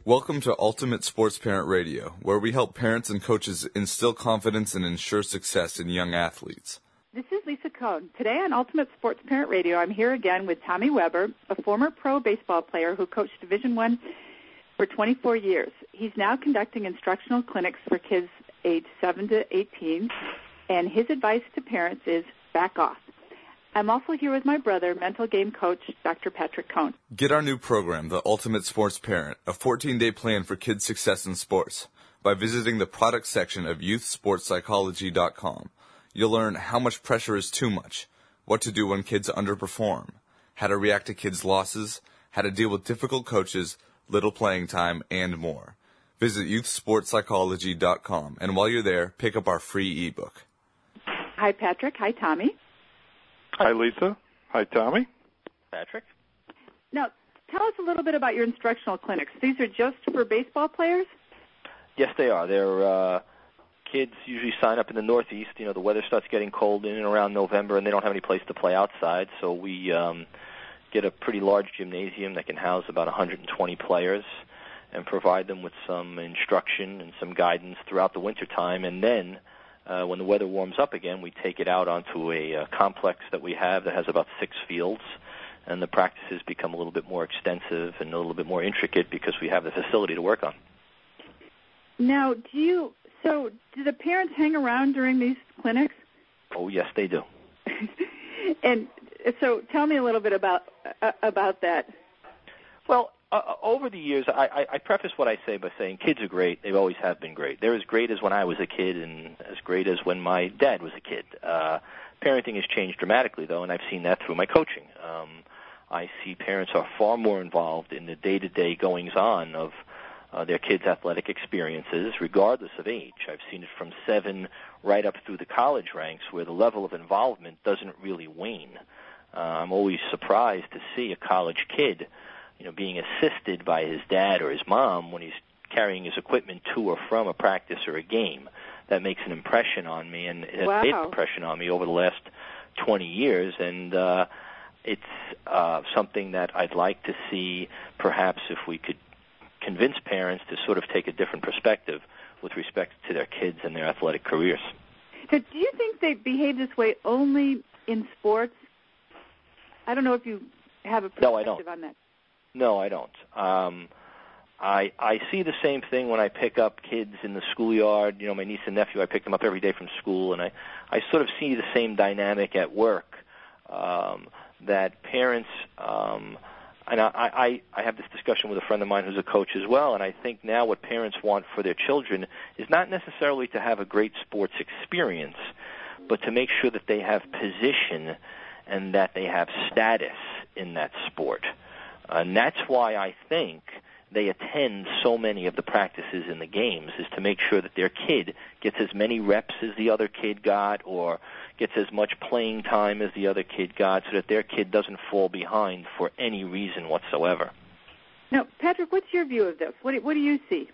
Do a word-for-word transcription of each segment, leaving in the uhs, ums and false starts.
Welcome to Ultimate Sports Parent Radio, where we help parents and coaches instill confidence and ensure success in young athletes. This is Lisa Cohn. Today on Ultimate Sports Parent Radio, I'm here again with Tommy Weber, a former pro baseball player who coached Division I for twenty-four years. He's now conducting instructional clinics for kids aged seven to eighteen, and his advice to parents is back off. I'm also here with my brother, mental game coach, Doctor Patrick Cohn. Get our new program, The Ultimate Sports Parent, a fourteen-day plan for kids' success in sports, by visiting the product section of youth sports psychology dot com. You'll learn how much pressure is too much, what to do when kids underperform, how to react to kids' losses, how to deal with difficult coaches, little playing time, and more. Visit youth sports psychology dot com, and while you're there, pick up our free ebook. Hi, Patrick. Hi, Tommy. Hi, Lisa. Hi, Tommy. Patrick. Now, tell us a little bit about your instructional clinics. These are just for baseball players? Yes, they are. They're uh, kids usually sign up in the Northeast. You know, the weather starts getting cold in and around November, and they don't have any place to play outside. So we um, get a pretty large gymnasium that can house about one hundred twenty players and provide them with some instruction and some guidance throughout the wintertime. And then Uh, when the weather warms up again, we take it out onto a uh, complex that we have that has about six fields, and the practices become a little bit more extensive and a little bit more intricate because we have the facility to work on. Now, do you, so do the parents hang around during these clinics? Oh, yes, they do. And so tell me a little bit about uh, about that. Well, Uh, over the years, I, I, I preface what I say by saying kids are great. They always have been great. They're as great as when I was a kid and as great as when my dad was a kid. Uh, parenting has changed dramatically, though, and I've seen that through my coaching. Um, I see parents are far more involved in the day-to-day goings-on of uh, their kids' athletic experiences, regardless of age. I've seen it from seven right up through the college ranks, where the level of involvement doesn't really wane. Uh, I'm always surprised to see a college kid you know, being assisted by his dad or his mom when he's carrying his equipment to or from a practice or a game. That makes an impression on me, and it has wow. made an impression on me over the last twenty years, and uh, it's uh, something that I'd like to see perhaps if we could convince parents to sort of take a different perspective with respect to their kids and their athletic careers. So do you think they behave this way only in sports? I don't know if you have a perspective no, I don't. on that. No, I don't. Um, I I see the same thing when I pick up kids in the schoolyard. You know, my niece and nephew, I pick them up every day from school, and I, I sort of see the same dynamic at work, um, that parents, um, and I, I, I have this discussion with a friend of mine who's a coach as well, and I think now what parents want for their children is not necessarily to have a great sports experience, but to make sure that they have position and that they have status in that sport. And that's why I think they attend so many of the practices in the games, is to make sure that their kid gets as many reps as the other kid got or gets as much playing time as the other kid got so that their kid doesn't fall behind for any reason whatsoever. Now, Patrick, what's your view of this? What do, what do you see?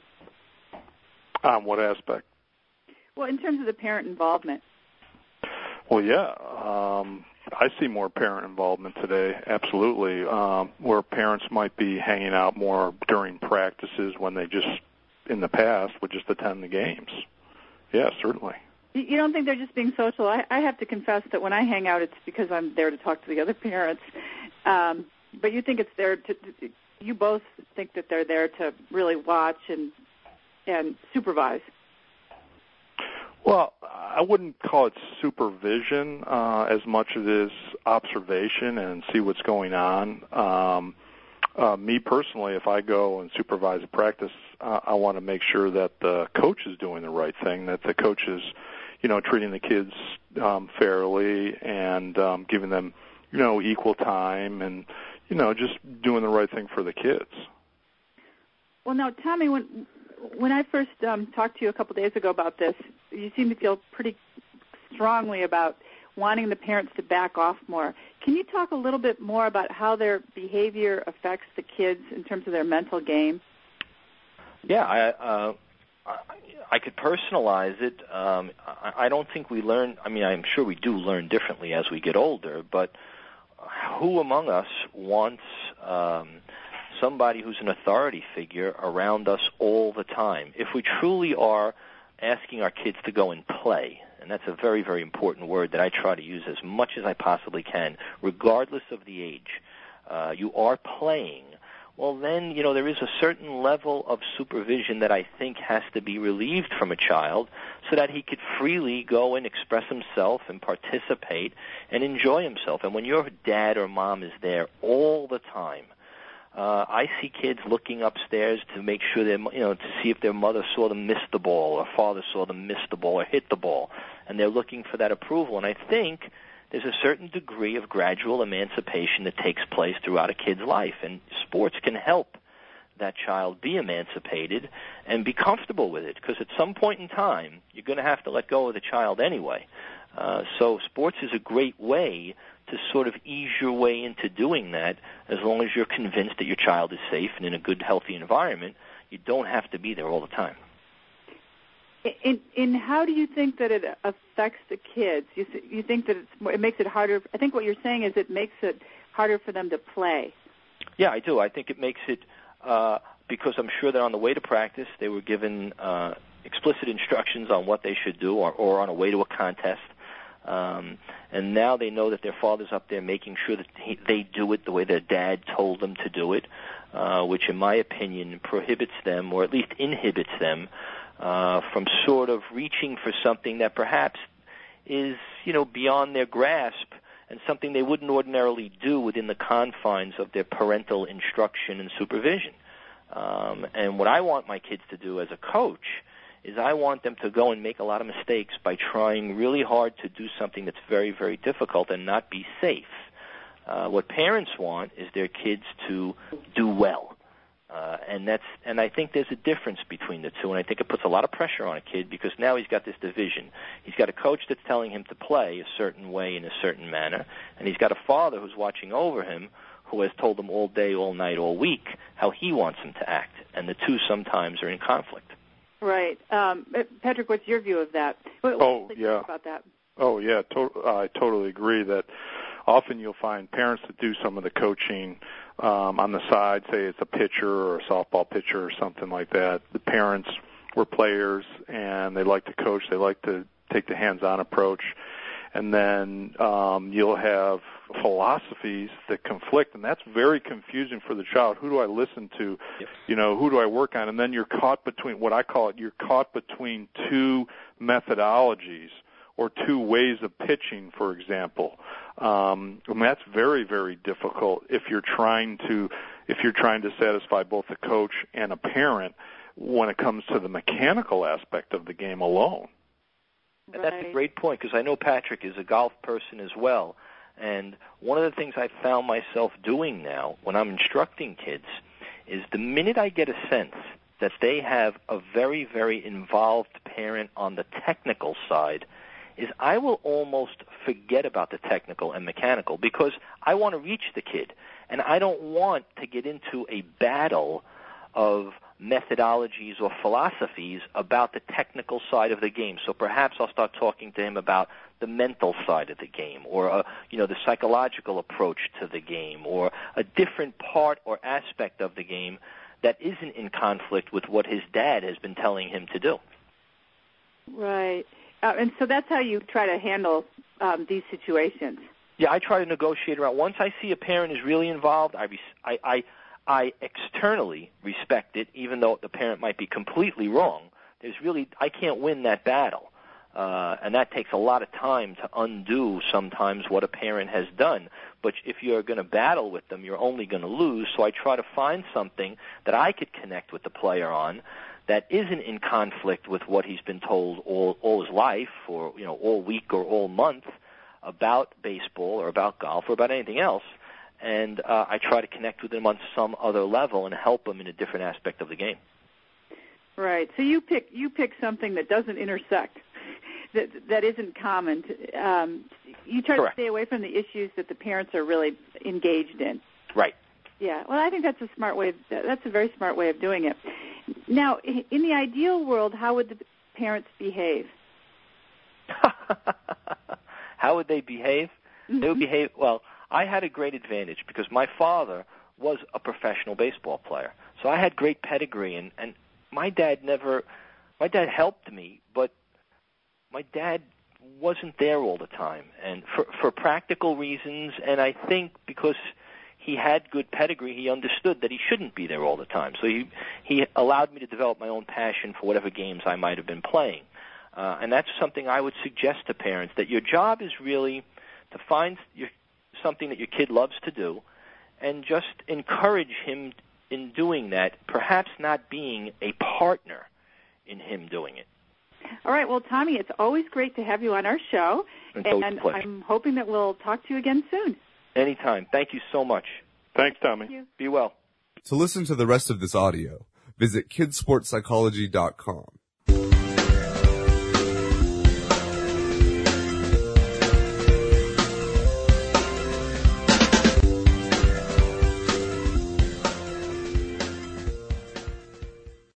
On what aspect? Well, in terms of the parent involvement. Well, yeah, um, I see more parent involvement today, absolutely, um, where parents might be hanging out more during practices when they just, in the past, would just attend the games. Yeah, certainly. You don't think they're just being social? I, I have to confess that when I hang out, it's because I'm there to talk to the other parents. Um, but you think it's there to, to, you both think that they're there to really watch and and supervise. Well, I wouldn't call it supervision uh, as much as it is observation and see what's going on. Um, uh, me personally, if I go and supervise a practice, uh, I want to make sure that the coach is doing the right thing, that the coach is, you know, treating the kids um, fairly and um, giving them, you know, equal time and, you know, just doing the right thing for the kids. Well, now, Tommy, when when I first um, talked to you a couple days ago about this, you seem to feel pretty strongly about wanting the parents to back off more. Can you talk a little bit more about how their behavior affects the kids in terms of their mental game? Yeah, I, uh, I, I could personalize it. Um, I, I don't think we learn, I mean, I'm sure we do learn differently as we get older, but who among us wants um, somebody who's an authority figure around us all the time. If we truly are asking our kids to go and play, and that's a very, very important word that I try to use as much as I possibly can, regardless of the age, uh, you are playing, well then, you know, there is a certain level of supervision that I think has to be relieved from a child so that he could freely go and express himself and participate and enjoy himself. And when your dad or mom is there all the time, uh, I see kids looking upstairs to make sure they're, you know, to see if their mother saw them miss the ball or father saw them miss the ball or hit the ball. And they're looking for that approval. And I think there's a certain degree of gradual emancipation that takes place throughout a kid's life, and sports can help that child be emancipated and be comfortable with it, because at some point in time, you're going to have to let go of the child anyway. Uh, so sports is a great way to sort of ease your way into doing that, as long as you're convinced that your child is safe and in a good, healthy environment. You don't have to be there all the time. In, in how do you think that it affects the kids? You th- you think that it's, it makes it harder? I think what you're saying is it makes it harder for them to play. Yeah, I do. I think it makes it, uh, because I'm sure that on the way to practice they were given uh, explicit instructions on what they should do, or, or on a way to a contest. Um, and now they know that their father's up there making sure that he, they do it the way their dad told them to do it, uh, which in my opinion prohibits them, or at least inhibits them, Uh, from sort of reaching for something that perhaps is, you know, beyond their grasp and something they wouldn't ordinarily do within the confines of their parental instruction and supervision. Um, and what I want my kids to do as a coach is I want them to go and make a lot of mistakes by trying really hard to do something that's very, very difficult and not be safe. Uh, what parents want is their kids to do well. Uh, and that's, and I think there's a difference between the two, and I think it puts a lot of pressure on a kid, because now he's got this division. He's got a coach that's telling him to play a certain way in a certain manner, and he's got a father who's watching over him, who has told him all day, all night, all week how he wants him to act, and the two sometimes are in conflict. Right. Um, Patrick, what's your view of that? What, oh, what yeah. About that? Oh, yeah. To- I totally agree that often you'll find parents that do some of the coaching um, on the side, say it's a pitcher or a softball pitcher or something like that. The parents were players, and they like to coach. They like to take the hands-on approach. And then um, you'll have philosophies that conflict, and that's very confusing for the child. Who do I listen to? Yep. You know, who do I work on? And then you're caught between, what I call it, you're caught between two methodologies, or two ways of pitching, for example. Um, and that's very, very difficult if you're trying to if you're trying to satisfy both a coach and a parent when it comes to the mechanical aspect of the game alone. And that's a great point, because I know Patrick is a golf person as well. And one of the things I've found myself doing now when I'm instructing kids is the minute I get a sense that they have a very, very involved parent on the technical side, is I will almost forget about the technical and mechanical, because I want to reach the kid, and I don't want to get into a battle of methodologies or philosophies about the technical side of the game. So perhaps I'll start talking to him about the mental side of the game, or a, you know, the psychological approach to the game, or a different part or aspect of the game that isn't in conflict with what his dad has been telling him to do. Right. Uh, and so that's how you try to handle um, these situations. Yeah, I try to negotiate around. Once I see a parent is really involved, I, res- I, I, I externally respect it, even though the parent might be completely wrong. There's really, I can't win that battle. Uh, and that takes a lot of time to undo sometimes what a parent has done. But if you're going to battle with them, you're only going to lose. So I try to find something that I could connect with the player on that isn't in conflict with what he's been told all, all his life, or, you know, all week or all month about baseball or about golf or about anything else. And uh, I try to connect with him on some other level and help him in a different aspect of the game. Right. So you pick you pick something that doesn't intersect, that that isn't common. To, um, you try Correct. to stay away from the issues that the parents are really engaged in. Right. Yeah. Well, I think that's a smart way. Of, that's a very smart way of doing it. Now, in the ideal world, how would the parents behave? How would they behave? Mm-hmm. They would behave, well, I had a great advantage because my father was a professional baseball player. So I had great pedigree, and, and my dad never, my dad helped me, but my dad wasn't there all the time, and for, for practical reasons, and I think because he had good pedigree, he understood that he shouldn't be there all the time. So he, he allowed me to develop my own passion for whatever games I might have been playing. Uh, and that's something I would suggest to parents, that your job is really to find your, something that your kid loves to do and just encourage him in doing that, perhaps not being a partner in him doing it. All right. Well, Tommy, it's always great to have you on our show, It's and a pleasure. I'm hoping that we'll talk to you again soon. Anytime. Thank you so much. Thanks, Tommy. Thank you. Be well. To listen to the rest of this audio, visit kids sports psychology dot com.